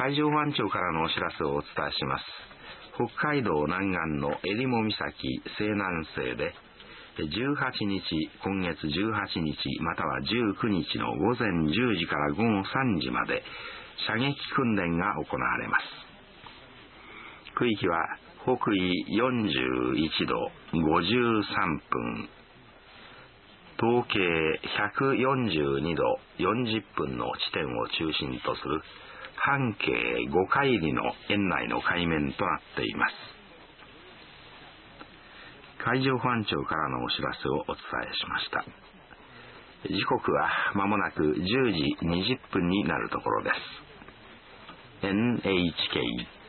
海上保安庁からのお知らせをお伝えします。北海道南岸の襟裳岬西南西で18日、今月18日または19日の午前10時から午後3時まで射撃訓練が行われます。区域は北緯41度53分、東経142度40分の地点を中心とする半径5海里の円内の海面となっています。海上保安庁からのお知らせをお伝えしました。時刻は間もなく10時20分になるところです。NHK